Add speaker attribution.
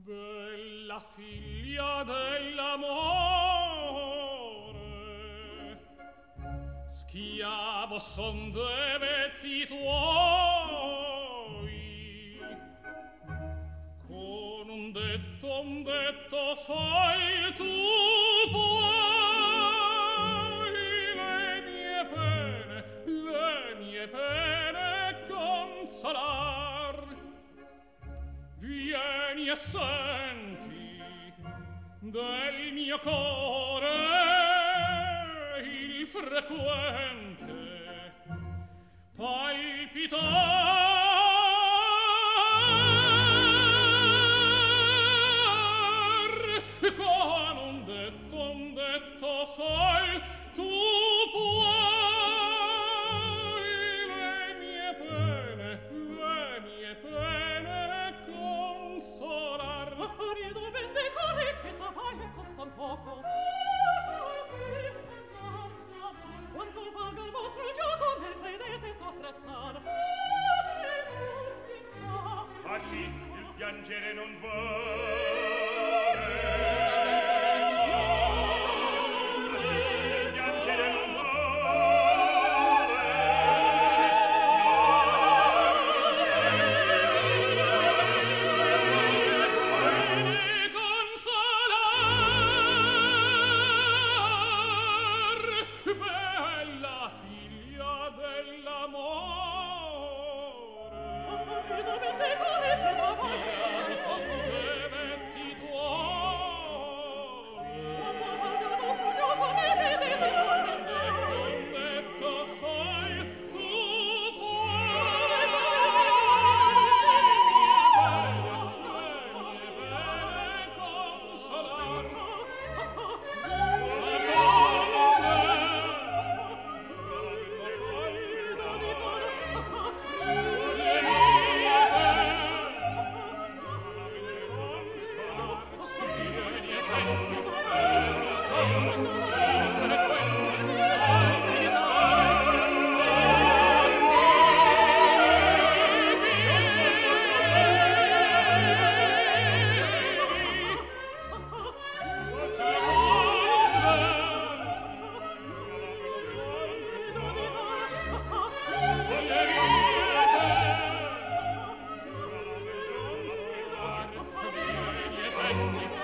Speaker 1: Bella figlia dell'amore, schiavo son dei vezzi tuoi. Con un detto sai tu puoi le mie pene consolar. Vieni e senti del mio core il frequente palpitar. Con un detto sai tu puoi le mie pene consolar.
Speaker 2: Rido ben decore che t'appare e costan poco. Quanto valga il vostro gioco, me credete s'apprezzar.
Speaker 3: Taci, il piangere non vuole. Il piangere non
Speaker 1: Bella figlia dell'amore,
Speaker 2: Rido ben decore che t'appare
Speaker 1: schiavo son dei vezzi tuoi.
Speaker 2: Quanto valga il vostro gioco, me credete s'apprezzar.
Speaker 1: Un detto sai tu puoi consolar. Vieni e senti